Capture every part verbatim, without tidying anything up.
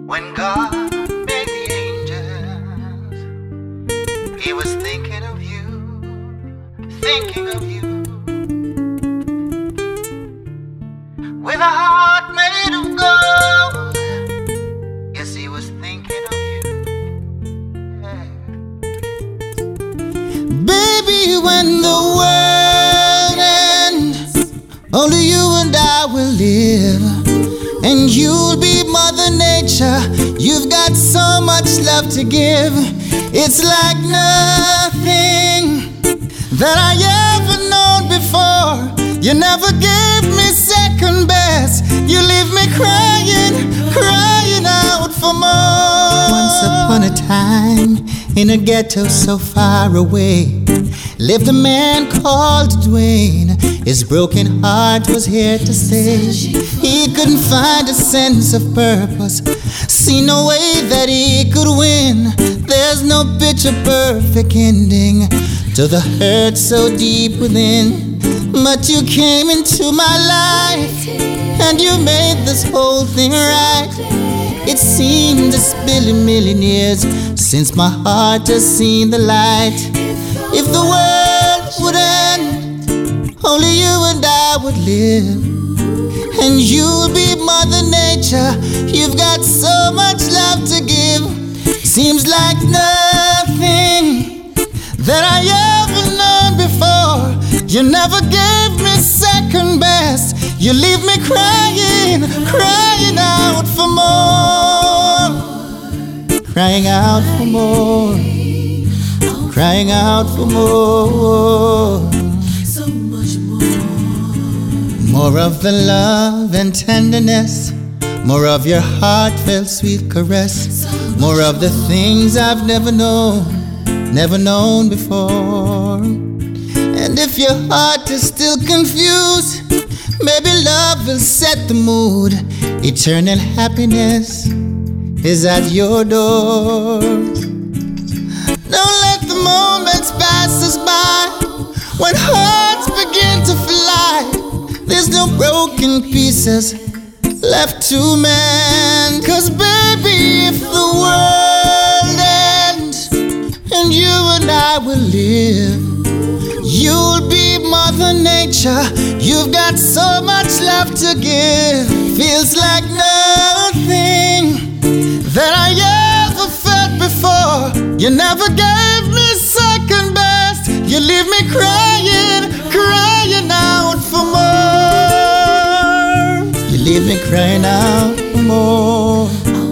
When God made the angels, He was thinking of you, thinking of you. With a heart made of gold, yes, He was thinking of you. Yeah. Baby, when the world ends, only you and I will live. And you'll be Mother Nature. You've got so much love to give. It's like nothing that I ever known before. You never gave me second best. You leave me crying, crying out for more. Once upon a time, in a ghetto so far away, lived a man called Dwayne. His broken heart was here to stay. He couldn't find a sense of purpose, see no way that he could win. There's no picture perfect ending to the hurt so deep within. But you came into my life and you made this whole thing right. It seemed a billion million years since my heart has seen the light. If the world would end, only you and I would live. And you'll be Mother Nature. You've got so much love to give. Seems like nothing that I ever known before. You never gave me second best. You leave me crying, crying out for more. Crying out for more. Crying out for more. So much more. More of the love and tenderness, more of your heartfelt sweet caress, more of the things I've never known, never known before. And if your heart is still confused, maybe love will set the mood. Eternal happiness is at your door. Don't let the moments pass us by when hearts begin to fly. There's no broken pieces left to mend. 'Cause baby, if the world ends and you and I will live, you'll be Mother Nature. You've got so much love to give. Feels like nothing that I ever felt before. You never gave me second best. You leave me crying, crying out for more. You leave me crying out for more.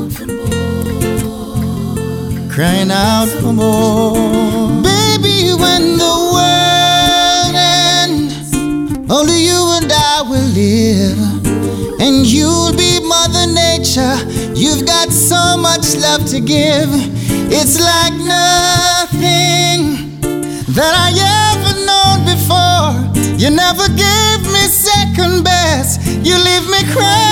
Crying out for more. Baby, when the world ends, only you and I will live. And you'll be Mother Nature. You've got so much love to give. It's like nothing that I ever known before. You never gave me second best. You leave me crying.